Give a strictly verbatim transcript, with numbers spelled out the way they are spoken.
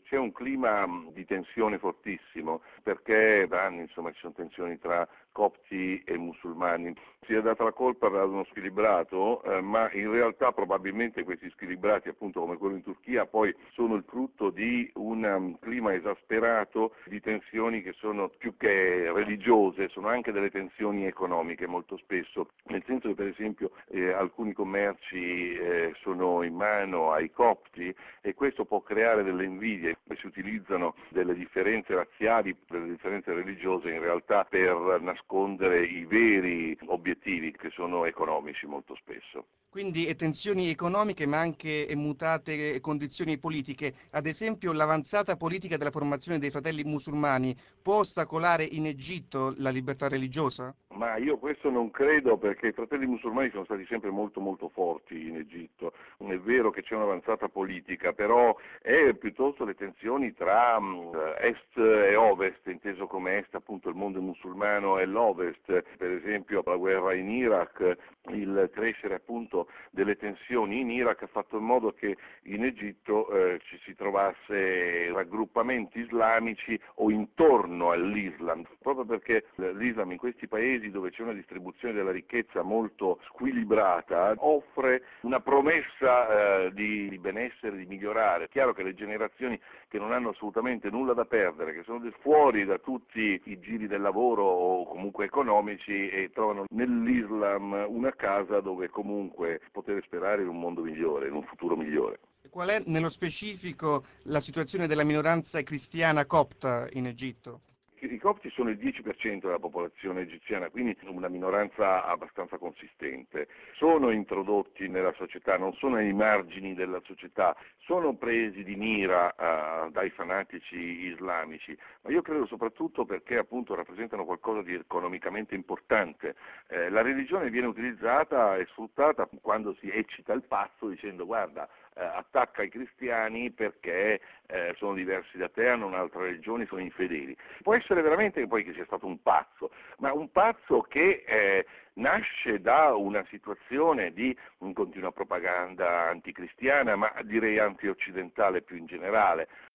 c'è un clima mh, di tensione fortissimo, perché da anni insomma ci sono tensioni tra copti e musulmani. Si è data la colpa ad uno squilibrato, eh, ma in realtà probabilmente questi squilibrati, appunto come quello in Turchia, poi sono il frutto di un um, clima esasperato di tensioni che sono più che religiose, sono anche delle tensioni economiche molto spesso, nel senso che per esempio eh, alcuni commerci eh, sono in mano ai copti e questo può creare delle invidie, si utilizzano delle differenze razziali, delle differenze religiose in realtà per nascondere i veri obiettivi che sono economici molto spesso. Quindi e tensioni economiche ma anche e mutate condizioni politiche. Ad esempio l'avanzata politica della formazione dei fratelli musulmani può ostacolare in Egitto la libertà religiosa? Ma io questo non credo, perché i fratelli musulmani sono stati sempre molto molto forti in Egitto. È vero che c'è un'avanzata politica, però è piuttosto le tensioni tra um, est e ovest, inteso come est appunto il mondo musulmano e l'ovest, per esempio la guerra in Iraq, il crescere appunto delle tensioni in Iraq ha fatto in modo che in Egitto eh, ci si trovasse raggruppamenti islamici o intorno all'Islam, proprio perché l'Islam in questi paesi dove c'è una distribuzione della ricchezza molto squilibrata offre una promessa eh, di, di benessere, di migliorare. È chiaro che le generazioni che non hanno assolutamente nulla da perdere, che sono fuori da tutti i giri del lavoro o comunque economici e trovano nell'Islam una casa dove comunque poter sperare in un mondo migliore, in un futuro migliore. Qual è nello specifico la situazione della minoranza cristiana copta in Egitto? I copti sono il dieci per cento della popolazione egiziana, quindi una minoranza abbastanza consistente. Sono introdotti nella società, non sono ai margini della società, sono presi di mira uh, dai fanatici islamici, ma io credo soprattutto perché appunto rappresentano qualcosa di economicamente importante. Eh, la religione viene utilizzata e sfruttata quando si eccita il pazzo dicendo guarda, eh, attacca i cristiani perché eh, sono diversi da te, hanno un'altra religione, sono infedeli. Può essere veramente poi che sia stato un pazzo, ma un pazzo che eh, nasce da una situazione di continua propaganda anticristiana, ma direi antioccidentale più in generale.